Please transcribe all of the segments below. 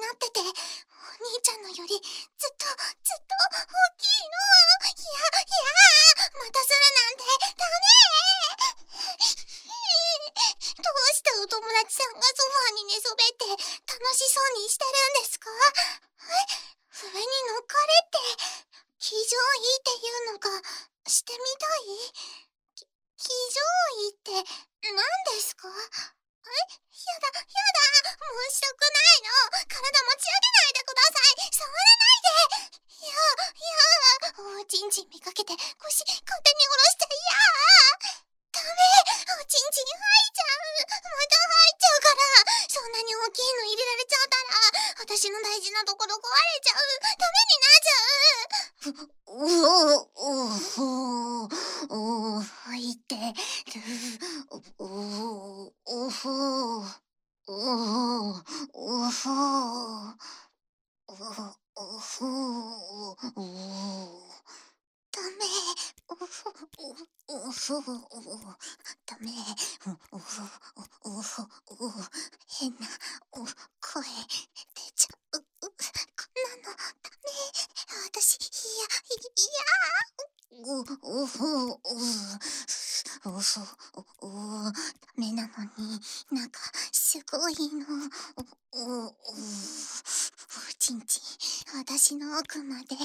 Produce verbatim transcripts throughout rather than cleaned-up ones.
なってて、お兄ちゃんのよりずっとずっと大きいの。いやいや、またするなんてダメ。どうしてお友達さんがソファーに寝そべって楽しそうにしてるんですか？え、上に乗っかれって騎乗位っていうのかしてみたい？き騎乗位って何ですか？え、やだやだ、もうしたくないの。体持ち上げないでください。触らないで。いやいや、おちんちん見かけて腰勝手に下ろして。いやダメ、おちんちん入っちゃう。また入っちゃうから。そんなに大きいの入れられちゃったら私の大事なところ壊れちゃう。ダメになっちゃう。おおおおお入ってる。おおおほおおおほおおほおダメ。おほおおほダメ。おほおほお変なお声出ちゃう。こんなのダメ。私いやいやおおほおおほおおダメなのになんかすごいの。おおおちんちん私の奥まで来て。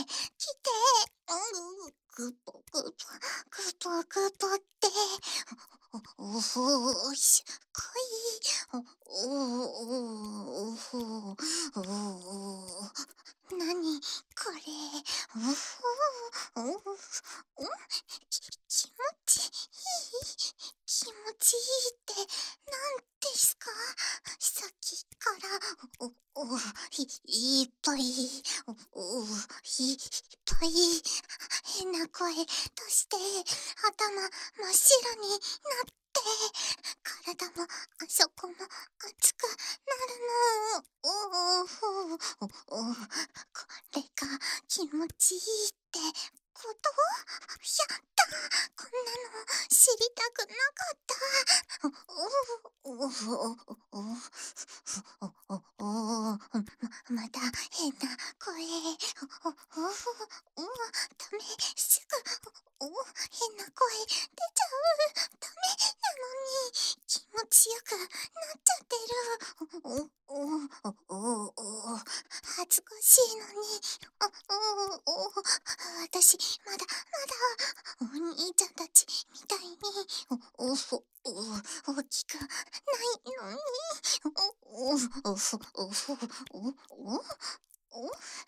グポグポグポグポっておおほしっこい。おおおほおおなにこれ。おほおおき気持ちいい気持ちいいってなんですか？さっきからおおい、いっぱいおおいっぱい変な声出して頭真っ白になって体もあそこも熱くなるの。おおおおこれが気持ちいいってこと？やったこんなの知りたくなかった。おおおおおおおおままた変な声。おおおおダメすぐお変な声出ちゃう。ダメなのに気持ちよくなっちゃってる。おおおおお恥ずかしいのに。おおお私まだまだお兄ちゃんたちみたいにおおお大きくないのに。おおおおおおお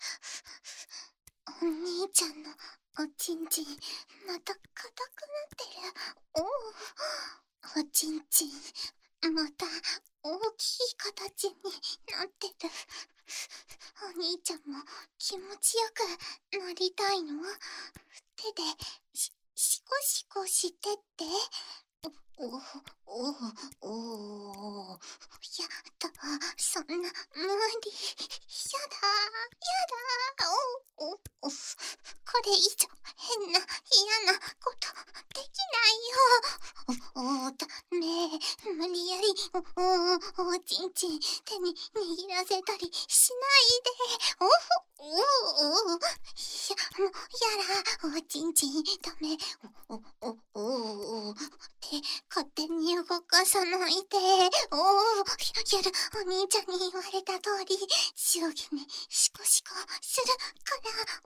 兄ちゃんのおちんちんまた硬くなってる。おおちんちんまた大きい形になってる。お兄ちゃんも気持ちよくなりたいの？手でしシコシコしてって。おおおおやだそんな無理。やだやだ。おおおこれ以上変な嫌なことできないよ。おおだめ無理やりおおおちんちん手に握らせたりしないで。おおおおいやもうやだおちんちんダメ。おおおお手勝手に動かさないで。おおやるお兄ちゃんに言われた通り上下にシコシコするから。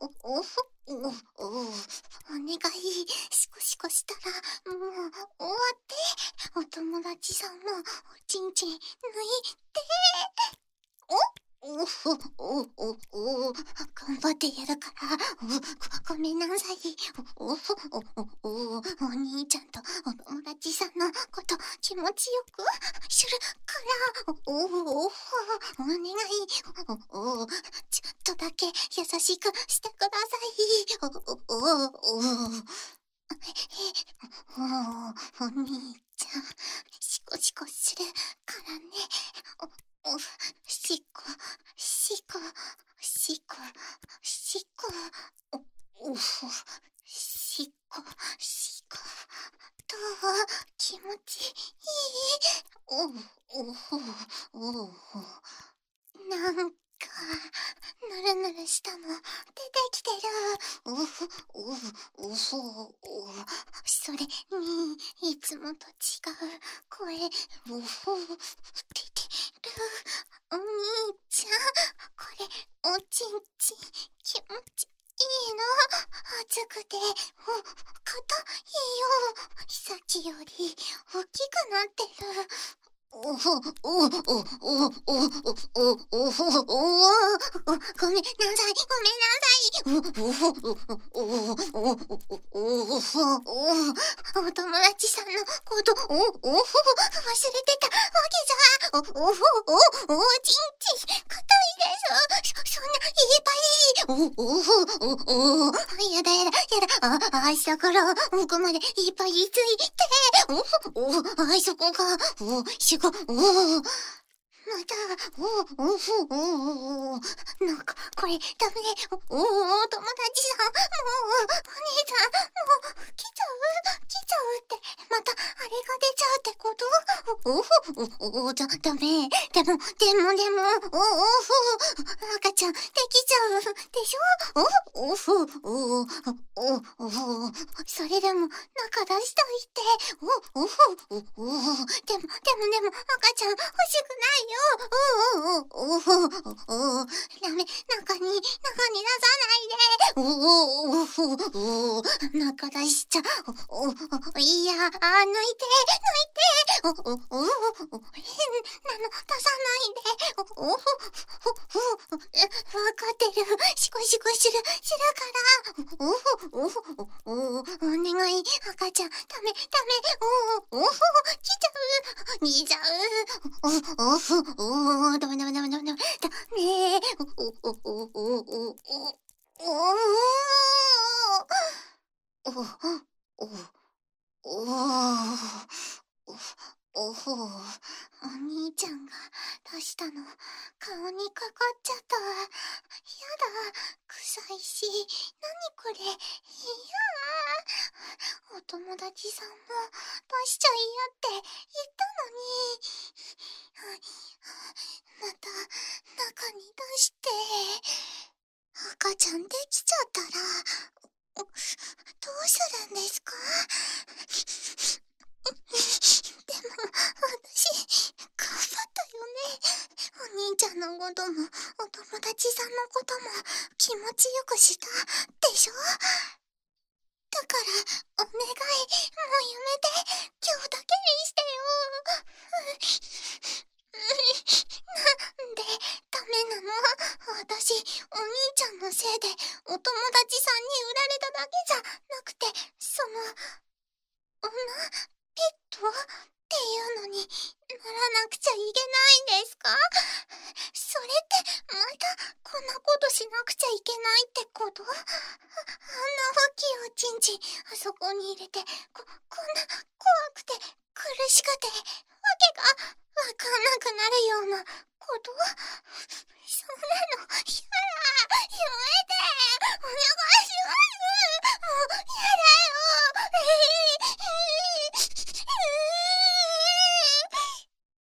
おおおおお願いシコシコしたらもう終わってお友達さんもおちんちん抜いて。おおおおお頑張ってやるからお ご, ごめんなさい。おおおおお兄ちゃんとお友達さんのこと気持ちよくするからおおおお願いおおちょっとだけ優しくしてください。おおおおおお兄ちゃんシコシコするからね。おおしこしこしこしこおおしこしこどう気持ちいい？おおおおなんかしたの。出てきてる。うふ、うふ、うふ、うそれに、いつもと違う声、うふ、出てる。お兄ちゃん、これ、おちんちん、気持ちいいの。熱くて、お、硬いよ。さっきより、大きくなってる。おふ、お、お、お、お、お、お、お、お、ごめんなさい、ごめんなさい。お、お、お、お、お、お、お友達さんのこと、お、お、忘れてたわけじゃ。お、お、お、お、ちんちん、硬いです。そ、そんな、いっぱい。お、お、お、お、やだやだ、やだ。あ、あ、下から奥までいっぱいついて。お、お、あそこが、お、しご、お、また、お、お、お、お、なんか、これ、ダメ。お、お、友達さん、もう、お姉さん、もう、来ちゃう来ちゃうって、また、あれが出ちゃうってこと？お、お、お、お、だ、ダメ。でも、でも、でも、お、お、赤ちゃん、できちゃう、でしょ？お、お、お、お、お、お、それでも、中出しといて、お、お、お、お、でも、でも、でも、赤ちゃん、欲しくないよ。お、お、お、お、お、ダメ、中に、中に出さないで。お、お、お、お、中出しちゃ、お、お、いや、あ、抜いて、抜いて。お、お、お、お、変なの、出さないで。お、お、お、お、わかってる。シコシコする、するから。お、お、お、お、お願い、赤ちゃん、ダメ、ダメ。お、お、お、来ちゃう。来ちゃう。お、お、お、ダメダメダメダメダメ。ダメ。お、お、お、お、お、お、お、お、お、お、お、おほう、お兄ちゃんが出したの、顔にかかっちゃった。やだ、臭いし、なにこれ、いやー。お友達さんも出しちゃいやって言ったのに。また、中に出して、赤ちゃんできちゃったら、どうするんですか？でも、私、頑張ったよね。お兄ちゃんのことも、お友達さんのことも、気持ちよくしたでしょ？だから、お願い、もうやめて、今日だけにしてよ。なんで、ダメなの？私、お兄ちゃんのせいで、お友達さんに売られただけじゃなくて、その、女？ペット？っていうのにならなくちゃいけないんですか？それってまたこんなことしなくちゃいけないってこと？あ、あんな大きいおちんちんあそこに入れて、こ、こんな怖くて苦しくてわけがわかんなくなるようなこと？そんなのやだ、やめて、お願い。